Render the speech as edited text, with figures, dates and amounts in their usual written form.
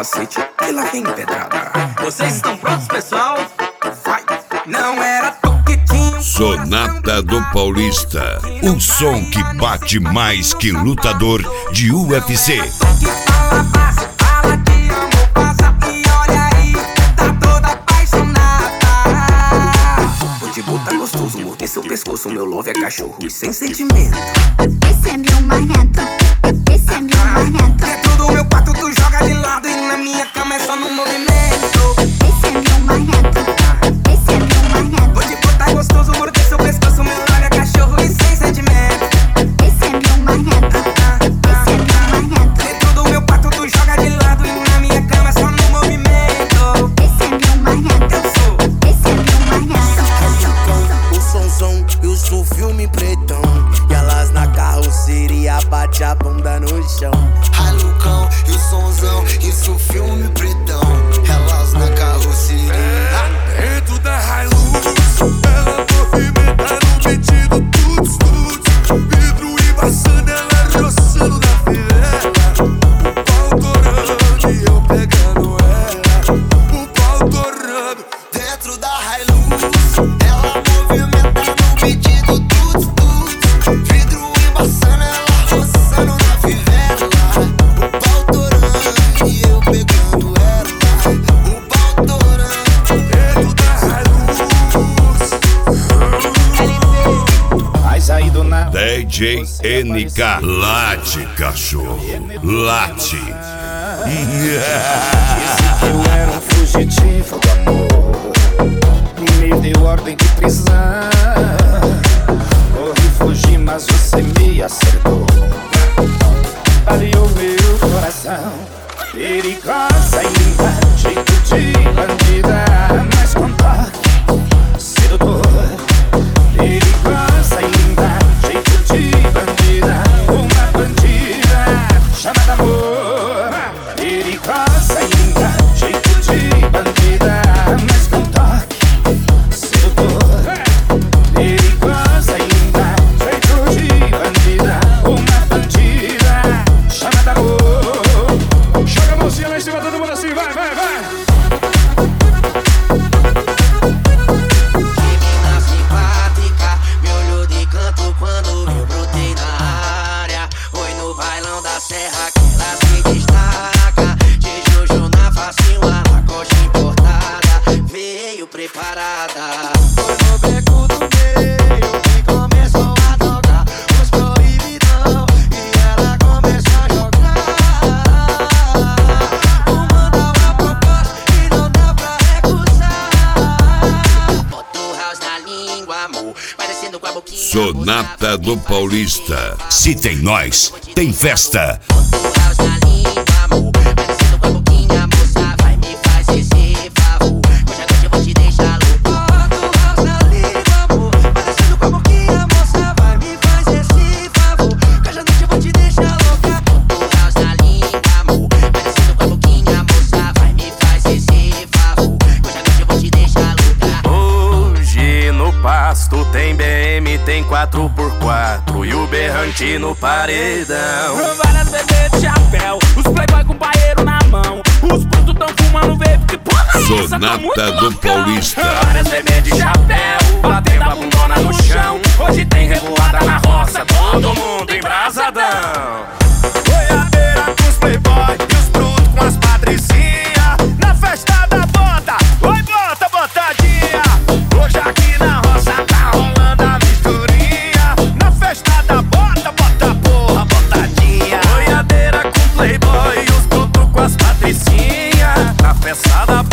capacete e lá vem pedrada. Vocês estão prontos, pessoal? Vai! Não era tu que tinha. Sonata do Paulista, o som que bate mais que lutador de UFC. Fala de amor, passa e olha aí, tá toda apaixonada. Vou te botar gostoso, morder seu pescoço, meu love é cachorro e sem sentimento. Esse é meu marrento, esse é meu marrento. Dentro do meu quarto tu joga de lado e na minha cama é só no movimento. Esse é meu marrento, esse é meu marrento. Vou te botar gostoso, morder seu pescoço, meu love é cachorro e sem sentimento. Esse é meu marrento, esse é meu marrento. Dentro do meu quarto tu joga de lado e na minha cama é só no movimento. Esse é meu marrento, Eu sou esse é meu marrento. O sonzão e o filme pretão. E elas na carroceria bate a bunda no chão. Ralucão e o sonzão, isso filme pretão. Elas na carroceria. Dentro da Hilux, ela movimenta no metido tuts, tuts. Vidro embaçando, ela roçando na fileira. O pau torando e eu pegando ela. O pau torando. Dentro da Hilux, ela movimenta no pedido tuts, tuts. Vidro embaçando, ela roçando na fivela. O pau torando e eu pegando ela. O pau torando. Dentro da Hilux. Mas aí do nada DJ NK, late cachorro, late. eu era um fugitivo do amor. Me deu ordem de prisão. Corri, fugi, mas você me acertou. Baleou meu coração. Perigosa e linda, jeito de bandida, mas com toque sedutor. Perigosa e linda, jeito de bandida, uma bandida chamada amor. Perigosa e linda, jeito de bandida, mas com toque sedutor. Perigosa e linda, jeito de bandida, uma bandida chamada amor. Joga a mãozinha lá em cima, todo mundo assim, vai, vai, vai. Menina simpática, me olhou de canto quando eu brotei na área. Foi no bailão da serra que ela se destaca. De Jojo na facinho, a lacoste importada. Veio preparada. Foi no beco do meio que começou a tocar os proibidão. E ela começou a jogar. Mandou uma proposta e não dá pra recusar. Bota o house na língua, amor, parecendo com a boquinha. Sonata do Paulista. Se tem nós, tem festa. Bota o house na língua, amor, parecendo com a boquinha, moça. Vai, me faz esse favor, hoje à noite eu vou te deixar louco. Bota o house na língua, amor, parecendo com a boquinha, moça. Vai, me faz esse favor, hoje à noite eu vou te deixar louca. Bota o house na língua, amor, parecendo com a boquinha, moça. Vai, me faz esse favor, hoje à noite eu vou te deixar louca. Hoje no pasto tem BM, tem 4x4 e o berrante no paredão. Várias bebês de chapéu, os playboy com paeiro na mão. Os putos tão fumando vape, que porra é essa? Tá Sonata muito do loucão. Paulista. Várias bebês de chapéu, batendo a bundona no chão. Hoje tem revoada na roça, todo mundo embrasadão. Goiabeira com os playboy e os brutos com as patricinha. Na festa da bota, oi bota, botadinha. Hoje aqui na roça tá rolando a misturinha. Na festa da bota, bota porra, botadinha. Goiabeira com playboy e os brutos com as patricinha. Na festa da